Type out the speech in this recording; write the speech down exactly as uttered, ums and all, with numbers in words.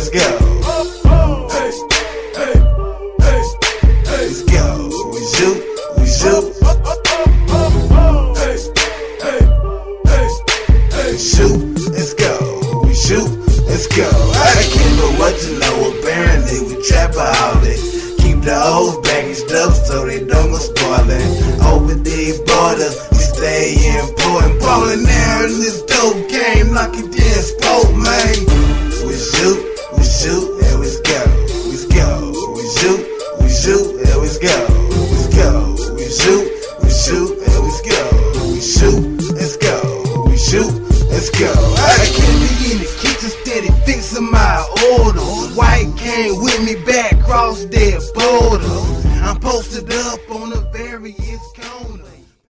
let's go. Hey, hey, hey, hey. Let's go. We shoot, we shoot. Hey, hey, hey, hey. Shoot, let's go. We shoot, let's go. I can't know what you know. Apparently we trap all it. Keep the old packaged up so they don't go spoiling. Over these borders, we stay important. Ballin' there in this dope game like it did sport, man. We shoot, we shoot, and we go. We go. We shoot, we shoot, and we go. We go. We shoot, we shoot, and we go. We shoot, let's go. We shoot, let's go. I can't be in the kitchen steady fixing my orders. White came with me back across their border. I'm posted up on the various